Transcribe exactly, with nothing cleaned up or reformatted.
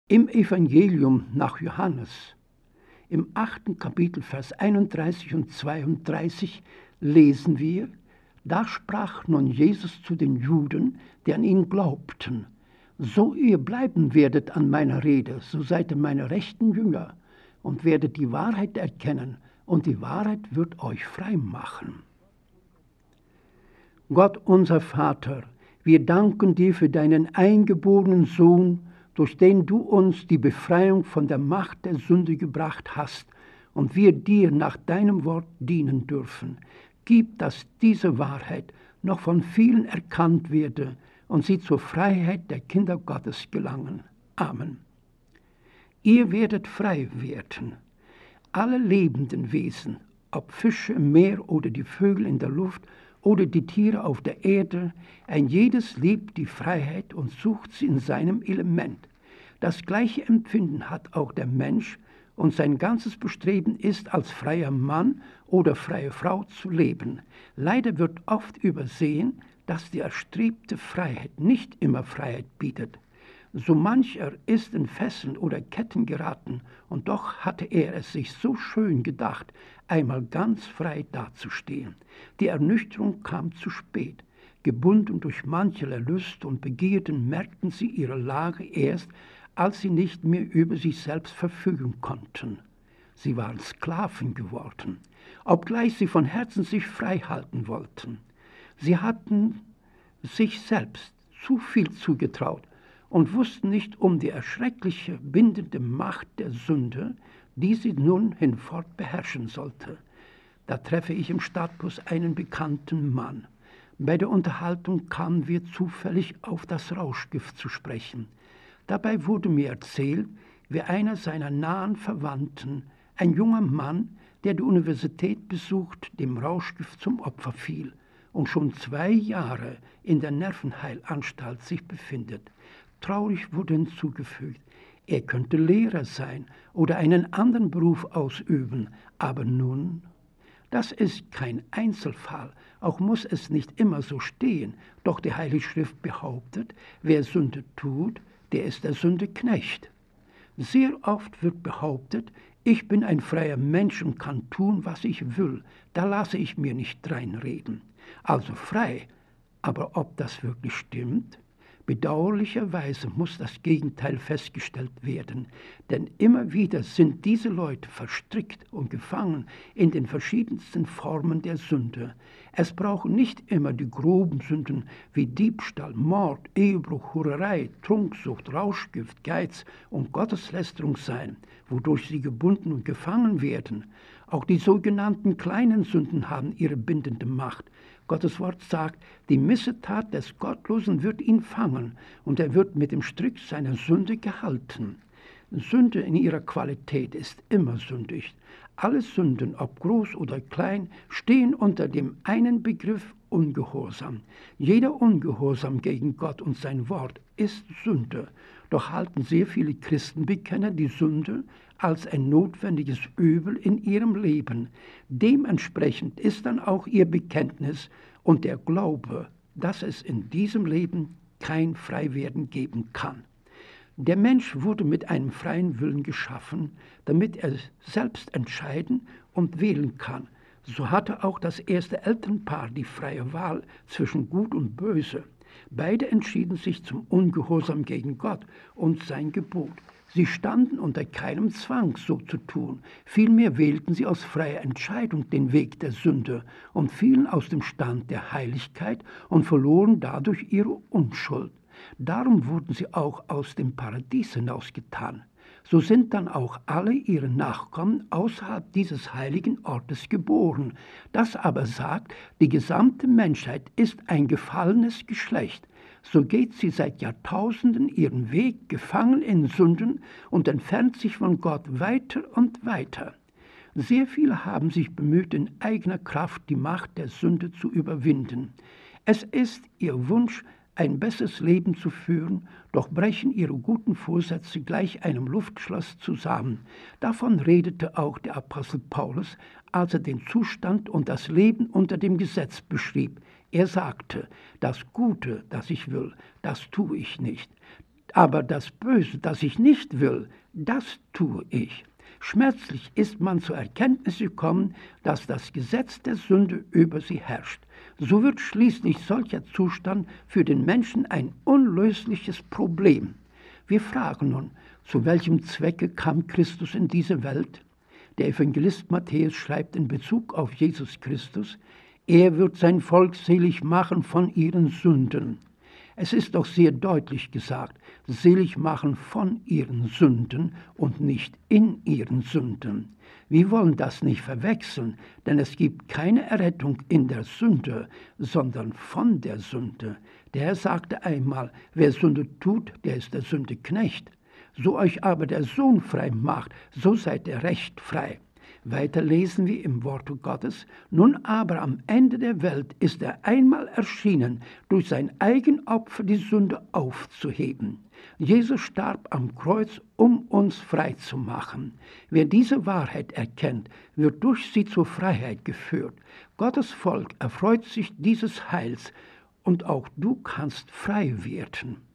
Im Evangelium nach Johannes, im achten Kapitel, Vers einunddreißig und zweiunddreißig, lesen wir: Da sprach nun Jesus zu den Juden, die an ihn glaubten: So ihr bleiben werdet an meiner Rede, so seid ihr meine rechten Jünger und werdet die Wahrheit erkennen, und die Wahrheit wird euch frei machen. Gott, unser Vater, wir danken dir für deinen eingeborenen Sohn, durch den du uns die Befreiung von der Macht der Sünde gebracht hast und wir dir nach deinem Wort dienen dürfen. Gib, dass diese Wahrheit noch von vielen erkannt werde und sie zur Freiheit der Kinder Gottes gelangen. Amen. Ihr werdet frei werden. Alle lebenden Wesen, ob Fische im Meer oder die Vögel in der Luft oder die Tiere auf der Erde, ein jedes liebt die Freiheit und sucht sie in seinem Element. Das gleiche Empfinden hat auch der Mensch, und sein ganzes Bestreben ist, als freier Mann oder freie Frau zu leben. Leider wird oft übersehen, dass die erstrebte Freiheit nicht immer Freiheit bietet. So mancher ist in Fesseln oder Ketten geraten, und doch hatte er es sich so schön gedacht, einmal ganz frei dazustehen. Die Ernüchterung kam zu spät. Gebunden durch mancherlei Lust und Begierden merkten sie ihre Lage erst, als sie nicht mehr über sich selbst verfügen konnten. Sie waren Sklaven geworden, obgleich sie von Herzen sich frei halten wollten. Sie hatten sich selbst zu viel zugetraut und wussten nicht um die erschreckliche, bindende Macht der Sünde, die sie nun hinfort beherrschen sollte. Da treffe ich im Stadtbus einen bekannten Mann. Bei der Unterhaltung kamen wir zufällig auf das Rauschgift zu sprechen. Dabei wurde mir erzählt, wie einer seiner nahen Verwandten, ein junger Mann, der die Universität besucht, dem Rauschgift zum Opfer fiel und schon zwei Jahre in der Nervenheilanstalt sich befindet. Traurig wurde hinzugefügt, er könnte Lehrer sein oder einen anderen Beruf ausüben, aber nun, das ist kein Einzelfall, auch muss es nicht immer so stehen, doch die Heilige Schrift behauptet, wer Sünde tut, der ist der Sünde Knecht. Sehr oft wird behauptet, ich bin ein freier Mensch und kann tun, was ich will, da lasse ich mir nicht reinreden. Also frei, aber ob das wirklich stimmt? Bedauerlicherweise muss das Gegenteil festgestellt werden, denn immer wieder sind diese Leute verstrickt und gefangen in den verschiedensten Formen der Sünde. Es brauchen nicht immer die groben Sünden wie Diebstahl, Mord, Ehebruch, Hurerei, Trunksucht, Rauschgift, Geiz und Gotteslästerung sein, wodurch sie gebunden und gefangen werden. Auch die sogenannten kleinen Sünden haben ihre bindende Macht. Gottes Wort sagt, die Missetat des Gottlosen wird ihn fangen und er wird mit dem Strick seiner Sünde gehalten. Sünde in ihrer Qualität ist immer sündig. Alle Sünden, ob groß oder klein, stehen unter dem einen Begriff Ungehorsam. Jeder Ungehorsam gegen Gott und sein Wort ist Sünde. Doch halten sehr viele Christenbekenner die Sünde als ein notwendiges Übel in ihrem Leben. Dementsprechend ist dann auch ihr Bekenntnis und der Glaube, dass es in diesem Leben kein Freiwerden geben kann. Der Mensch wurde mit einem freien Willen geschaffen, damit er selbst entscheiden und wählen kann. So hatte auch das erste Elternpaar die freie Wahl zwischen Gut und Böse. Beide entschieden sich zum Ungehorsam gegen Gott und sein Gebot. Sie standen unter keinem Zwang, so zu tun. Vielmehr wählten sie aus freier Entscheidung den Weg der Sünde und fielen aus dem Stand der Heiligkeit und verloren dadurch ihre Unschuld. Darum wurden sie auch aus dem Paradies hinausgetan. So sind dann auch alle ihre Nachkommen außerhalb dieses heiligen Ortes geboren. Das aber sagt, die gesamte Menschheit ist ein gefallenes Geschlecht. So geht sie seit Jahrtausenden ihren Weg, gefangen in Sünden, und entfernt sich von Gott weiter und weiter. Sehr viele haben sich bemüht, in eigener Kraft die Macht der Sünde zu überwinden. Es ist ihr Wunsch, ein besseres Leben zu führen, doch brechen ihre guten Vorsätze gleich einem Luftschloss zusammen. Davon redete auch der Apostel Paulus, als er den Zustand und das Leben unter dem Gesetz beschrieb. Er sagte, das Gute, das ich will, das tue ich nicht. Aber das Böse, das ich nicht will, das tue ich. Schmerzlich ist man zur Erkenntnis gekommen, dass das Gesetz der Sünde über sie herrscht. So wird schließlich solcher Zustand für den Menschen ein unlösliches Problem. Wir fragen nun, zu welchem Zwecke kam Christus in diese Welt? Der Evangelist Matthäus schreibt in Bezug auf Jesus Christus, er wird sein Volk selig machen von ihren Sünden. Es ist doch sehr deutlich gesagt, selig machen von ihren Sünden und nicht in ihren Sünden. Wir wollen das nicht verwechseln, denn es gibt keine Errettung in der Sünde, sondern von der Sünde. Der Herr sagte einmal, wer Sünde tut, der ist der Sünde Knecht. So euch aber der Sohn frei macht, so seid ihr recht frei. Weiter lesen wir im Worte Gottes, nun aber am Ende der Welt ist er einmal erschienen, durch sein Eigenopfer die Sünde aufzuheben. Jesus starb am Kreuz, um uns frei zu machen. Wer diese Wahrheit erkennt, wird durch sie zur Freiheit geführt. Gottes Volk erfreut sich dieses Heils und auch du kannst frei werden.